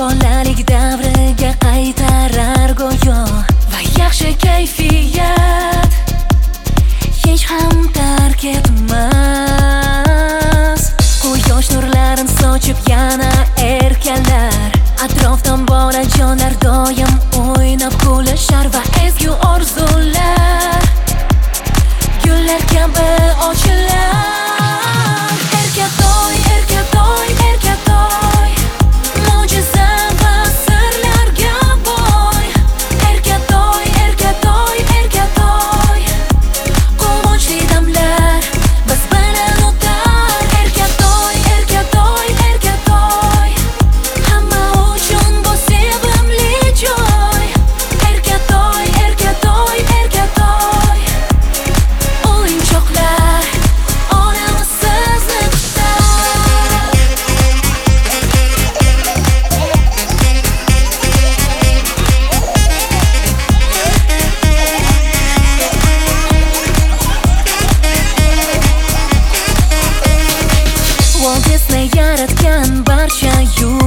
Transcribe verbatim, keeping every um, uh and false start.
bolalik davriga qaytarar go'yo. Va yaxshi kayfiyat hech ham tark etmas. Quyosh nurlarin sochib yana erkalar, atrofdan bolajonlar doim o'ynab kulishar va ezgu orzular gullar kabi ochilar. Erkatoy, erkatoy, erkatoy, mo'jiza va sirlarga boy. Erkatoy, erkatoy, erkatoy, quvonchli damlar biz bilan o'tar. Erkatoy, erkatoy, erkatoy, hamma uchun bu sevimli joy. Erkatoy, erkatoy, erkatoy, o'yinchoqlar olami sizni kutar. Walt Disney yaratgan barcha